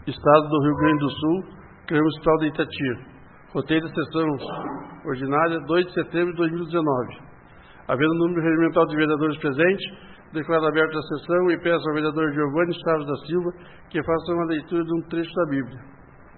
Estado do Rio Grande do Sul, Câmara Municipal de Itati. Roteiro da sessão ordinária, 2 de setembro de 2019. Havendo número regimental de vereadores presentes, declaro aberta a sessão e peço ao vereador Giovanni Chaves da Silva que faça uma leitura de um trecho da Bíblia.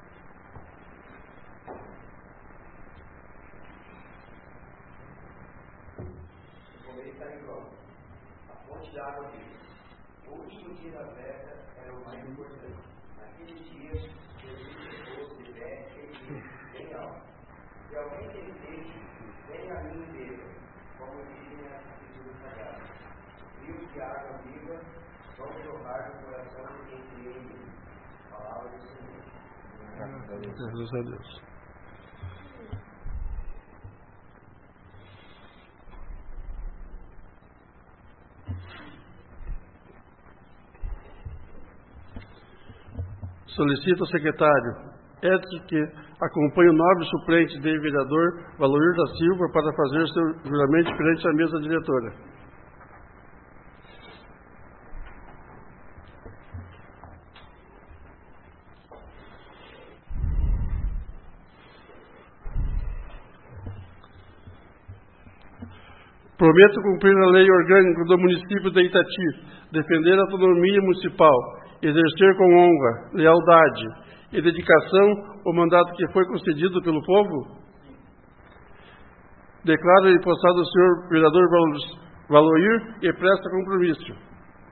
Graças a Deus. Solicito ao secretário Edson que acompanhe o nobre suplente de vereador Valoir da Silva para fazer seu juramento perante a mesa diretora. Prometo cumprir a lei orgânica do município de Itati, defender a autonomia municipal, exercer com honra, lealdade e dedicação o mandato que foi concedido pelo povo. Declaro empossado o senhor vereador Valoir e presta compromisso.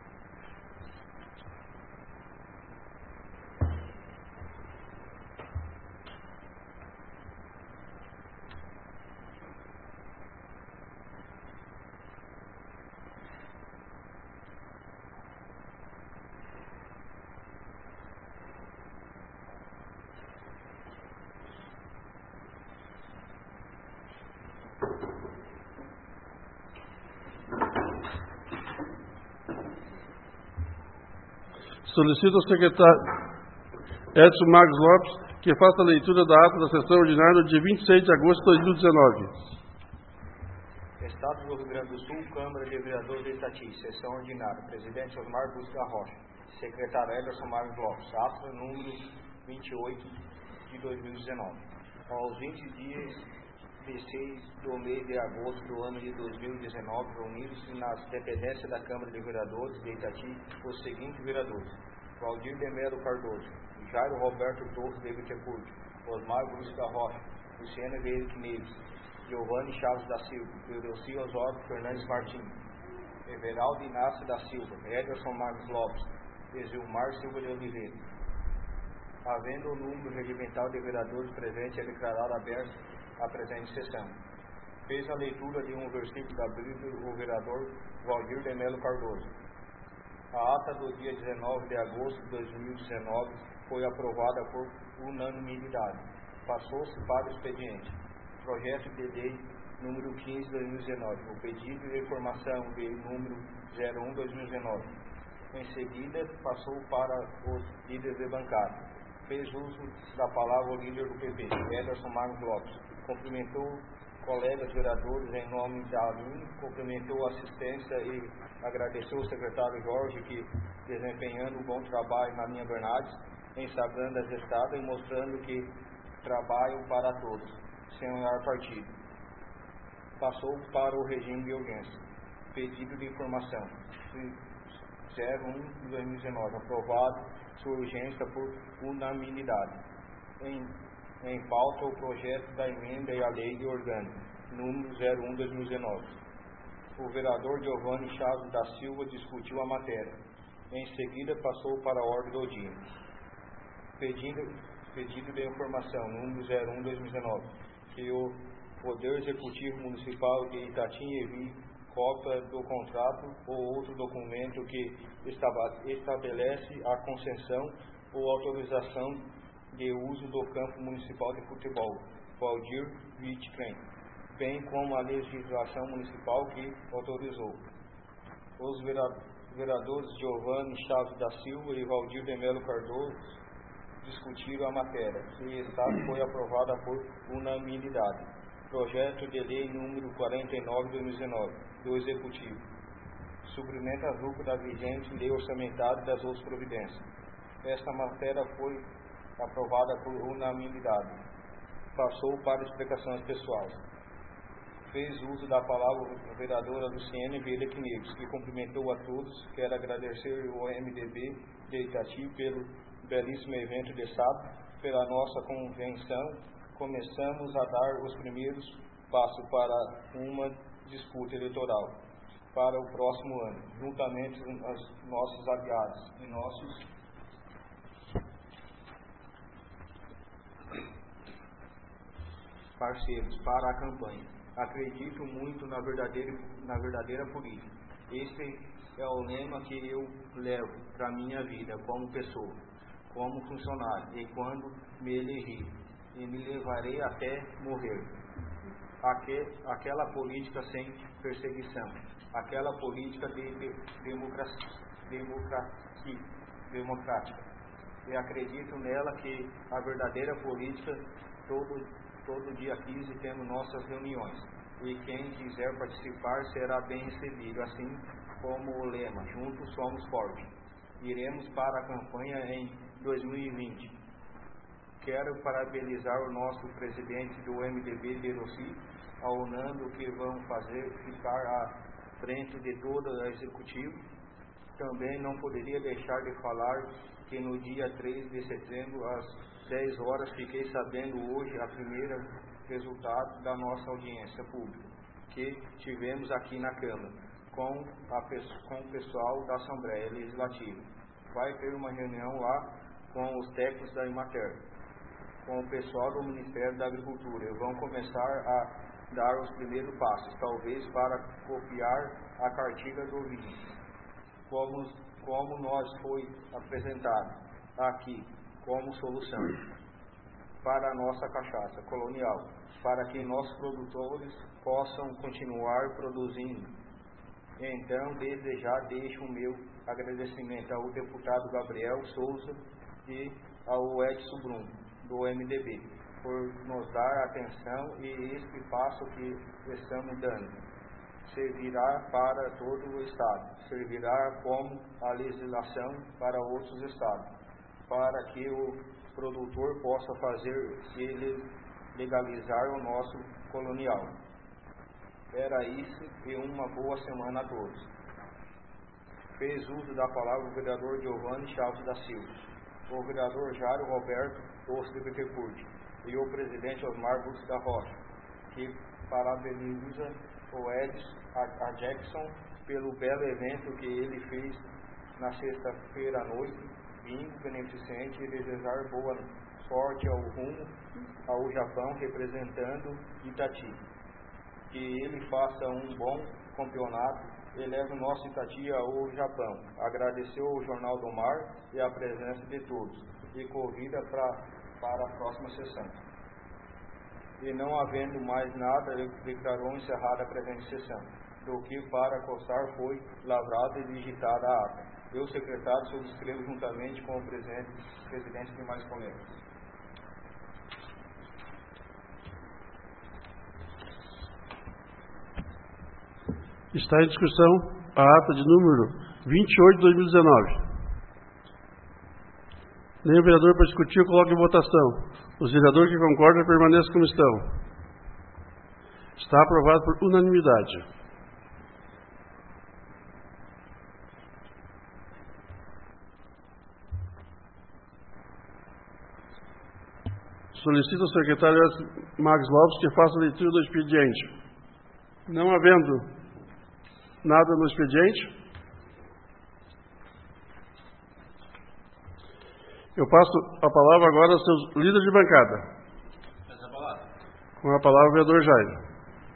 Solicito ao secretário Edson Marcos Lopes que faça a leitura da ata da sessão ordinária do dia 26 de agosto de 2019. Estado do Rio Grande do Sul, Câmara de Vereadores de Itati, sessão ordinária. Presidente Osmar Bustos da Rocha. Secretário Ederson Marcos Lopes. Ata número 28 de 2019. Aos 20 dias de 6 do mês de agosto do ano de 2019, reunidos-se nas dependências da Câmara de Vereadores de Itati os seguintes vereadores: Valdir de Melo Cardoso, Jairo Roberto Torres de Bittencourt, Osmar Bustos da Rocha, Luciana Vieira Neves, Giovanni Chaves da Silva, Eudelcio Osório Fernandes Martins, Everaldo Inácio da Silva, Ederson Marcos Lopes, Exilmar Silva de Oliveira. Havendo o número regimental de vereadores presentes, é declarado aberto a presente sessão. Fez a leitura de um versículo da Bíblia o vereador Valdir de Melo Cardoso. A ata do dia 19 de agosto de 2019 foi aprovada por unanimidade. Passou-se para o expediente. Projeto de lei número 15 de 2019. O pedido de informação de número 01/2019. Em seguida, passou para os líderes de bancada. Fez uso da palavra o líder do PP, Ederson Marcos Lopes. Cumprimentou colegas vereadores em nome da ALIN, cumprimentou a assistência e agradeceu ao secretário Jorge que, desempenhando um bom trabalho na linha Bernardes, ensabrando as estradas e mostrando que trabalham para todos, sem olhar partido. Passou para o regime de urgência. Pedido de informação 01/2019, aprovado sua urgência por unanimidade. Em pauta o projeto da emenda e a lei de orgânica, número 01/2019. O vereador Giovanni Chaves da Silva discutiu a matéria. Em seguida passou para a ordem do dia. Pedido de informação, número 01/2019, que o Poder Executivo Municipal de Itati envie cópia do contrato ou outro documento que estabelece a concessão ou autorização de uso do campo municipal de futebol, Valdir Wittgen, bem como a legislação municipal que autorizou. Os vereadores Giovanni Chaves da Silva e Valdir de Melo Cardoso discutiram a matéria e foi aprovada por unanimidade. Projeto de lei número 49/2019 do Executivo. Suprimenta as lucros da vigente lei orçamentária das outras providências. Esta matéria foi aprovada por unanimidade. Passou para explicações pessoais. Fez uso da palavra a vereadora Luciene Vieira Quineves, que cumprimentou a todos. Quero agradecer ao MDB de Itati pelo belíssimo evento de sábado, pela nossa convenção. Começamos a dar os primeiros passos para uma disputa eleitoral para o próximo ano, juntamente com os nossos aliados e nossos parceiros para a campanha. Acredito muito na verdadeira política. Este é o lema que eu levo para a minha vida como pessoa, como funcionário, e quando me elegi, e me levarei até morrer. Aquela política sem perseguição, aquela política democrática. E acredito nela que a verdadeira política, todo dia 15 temos nossas reuniões, e quem quiser participar será bem recebido, assim como o lema, juntos somos fortes. Iremos para a campanha em 2020. Quero parabenizar o nosso presidente do MDB, Deroci, ao Nando, que vão fazer ficar à frente de todo o executivo. Também não poderia deixar de falar que no dia 3 de setembro, às 10 horas, fiquei sabendo hoje a primeira resultado da nossa audiência pública que tivemos aqui na Câmara com o pessoal da Assembleia Legislativa. Vai ter uma reunião lá com os técnicos da Emater, com o pessoal do Ministério da Agricultura, e vão começar a dar os primeiros passos, talvez para copiar a cartilha do vinho, como nós foi apresentado aqui como solução para a nossa cachaça colonial, para que nossos produtores possam continuar produzindo. Então, desde já deixo o meu agradecimento ao deputado Gabriel Souza e ao Edson Brum, do MDB, por nos dar atenção, e este passo que estamos dando servirá para todo o Estado, servirá como a legislação para outros estados, para que o produtor possa fazer e legalizar o nosso colonial. Era isso, e uma boa semana a todos. Fez uso da palavra o vereador Giovanni Chaves da Silva, o vereador Jário Roberto Osso de Bittencourt e o presidente Osmar Bustos da Rocha, que parabeniza o Edson a Jackson pelo belo evento que ele fez na sexta-feira à noite, bingo beneficente, e desejar boa sorte ao rumo ao Japão representando Itati. Que ele faça um bom campeonato e leve o nosso Itati ao Japão. Agradeceu ao Jornal do Mar e a presença de todos, e convida para a próxima sessão. E não havendo mais nada, ele declarou encerrada a presente sessão, do que para constar foi lavrada e digitada a ata. Eu, secretário, subscrevo juntamente com o presidente e demais colegas. Está em discussão a ata de número 28 de 2019. Nenhum vereador para discutir, coloque em votação. Os vereadores que concordam permaneçam como estão. Está aprovado por unanimidade. Solicito ao secretário Max Lopes que faça a leitura do expediente. Não havendo nada no expediente, eu passo a palavra agora aos seus líderes de bancada. Com a palavra o vereador Jair.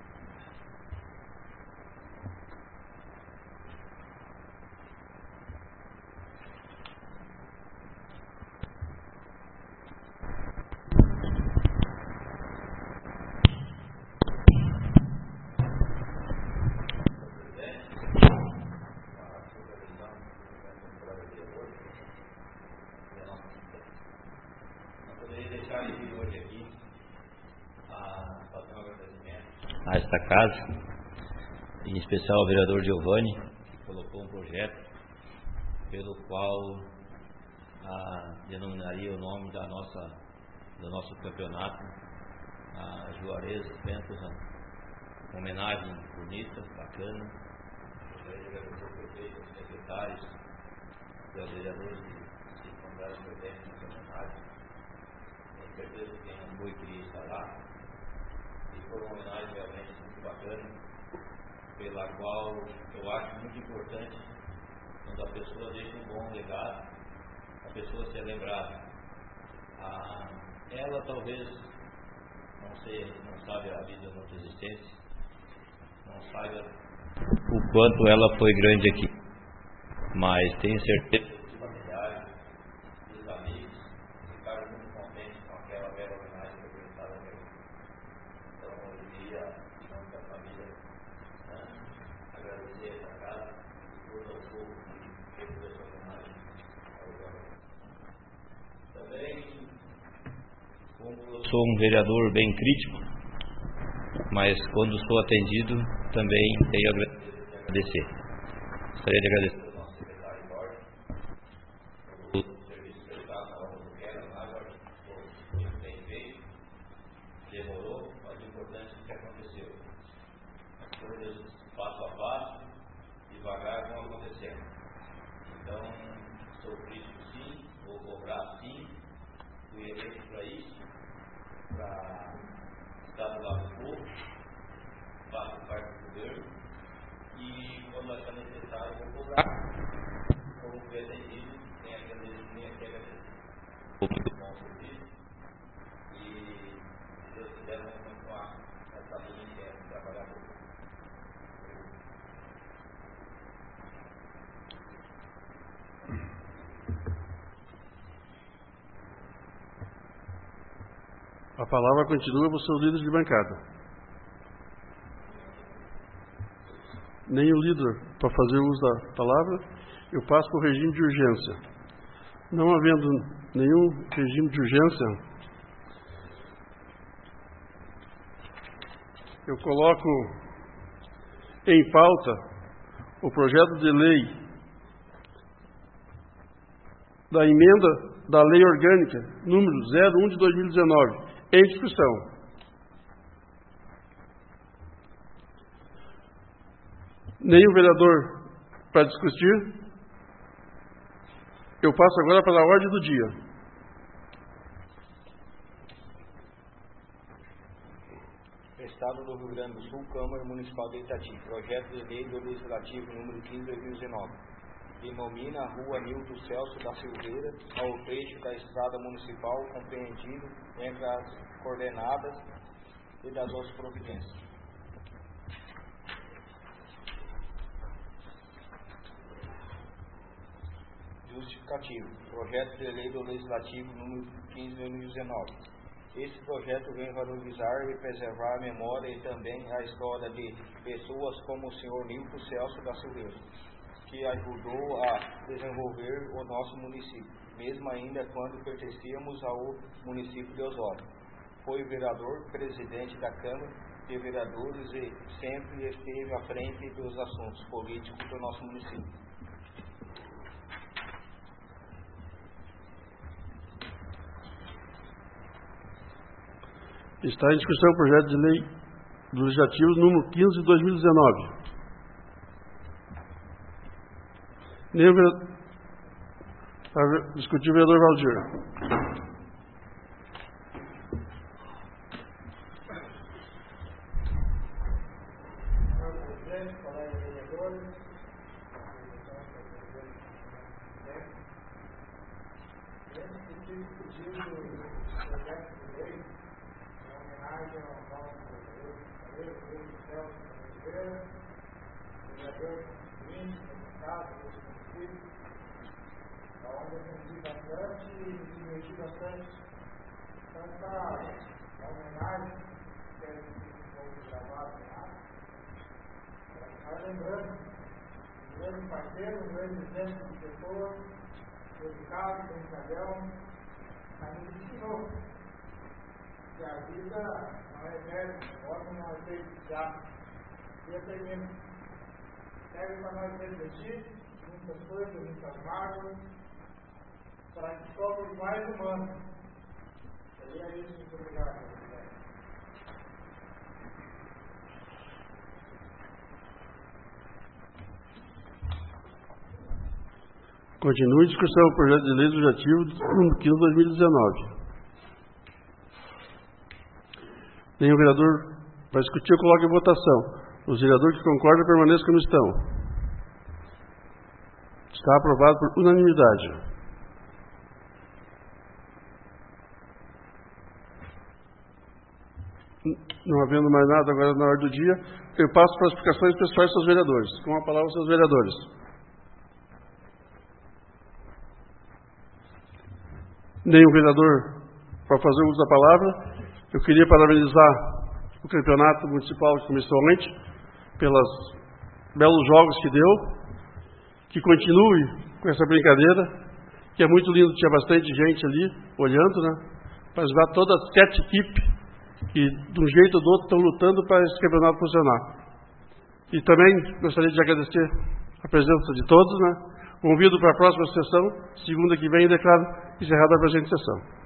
A esta casa, em especial ao vereador Giovanni, que colocou um projeto pelo qual denominaria o nome do nosso campeonato, a Juarez Ventos, uma homenagem bonita, bacana. Gostaria de agradecer ao prefeito, aos secretários, aos vereadores que se encontraram presentes nessa homenagem. Tenho certeza que quem não foi queria estar lá. E foi uma homenagem realmente muito bacana, pela qual eu acho muito importante, quando a pessoa deixa um bom legado, a pessoa ser lembrada. Ela talvez não sabe a vida da outra existência, não saiba o quanto ela foi grande aqui, mas tenho certeza que os familiares, os amigos ficaram muito contentes com aquela bela homenagem que eu prestava a ela. Então eu queria, em nome da família, agradecer essa casa e todo o povo que fez essa homenagem ao Gabriel. Também, como eu sou um vereador bem crítico, mas quando sou atendido também tenho a agradecer. Gostaria de agradecer ao nosso secretário Jorge pelo serviço prestado na obra do Quero, foi muito bem feito, demorou, mas o importante é o que aconteceu. As coisas passo a passo, devagar, vão acontecendo. Então, sou crítico sim, vou cobrar sim, fui eleito para isso, para estar do lado do povo, faço parte do governo e quando achar necessário vou cobrar. Como foi atendido, nem aqui agradecer. Muito bom serviço e se Deus quiser vamos continuar essa linha que é trabalhar com o A palavra continua para os seus líderes de bancada. Nem o líder para fazer uso da palavra, eu passo para o regime de urgência. Não havendo nenhum regime de urgência, eu coloco em pauta o projeto de lei da emenda da Lei Orgânica número 01 de 2019, em discussão. Nenhum vereador para discutir. Eu passo agora para a ordem do dia. Estado do Rio Grande do Sul, Câmara Municipal de Itati. Projeto de lei do Legislativo número 15 de 2019. Denomina a rua Nilton Celso da Silveira ao trecho da estrada municipal compreendido entre as coordenadas e das outras providências. Justificativo. Projeto de lei do Legislativo número 15 de 2019. Esse projeto vem valorizar e preservar a memória e também a história de pessoas como o senhor Nilton Celso da Silveira, que ajudou a desenvolver o nosso município, mesmo ainda quando pertencíamos ao município de Osório. Foi vereador, presidente da Câmara de Vereadores e sempre esteve à frente dos assuntos políticos do nosso município. Está em discussão o projeto de lei do Legislativo número 15 de 2019. Para discutir o vereador Valdir. Serve para nós refletir muitas coisas, muitas mágoas, para somos mais humanos. Seria isso, muito obrigado. Continue a discussão do projeto de lei legislativo número 15 de 2019. Nenhum vereador vai discutir ou coloca em votação. Os vereadores que concordam permaneçam como estão. Está aprovado por unanimidade. Não havendo mais nada agora na ordem do dia, eu passo para as explicações pessoais dos vereadores. Com a palavra aos seus vereadores. Nenhum vereador para fazer uso da palavra. Eu queria parabenizar o Campeonato Municipal que começou ontem pelos belos jogos que deu, que continue com essa brincadeira, que é muito lindo, tinha bastante gente ali olhando, né? Para ajudar todas as 7 equipes que, de um jeito ou do outro, estão lutando para esse campeonato funcionar. E também gostaria de agradecer a presença de todos, né? Convido para a próxima sessão, segunda que vem, e declaro encerrada a presente sessão.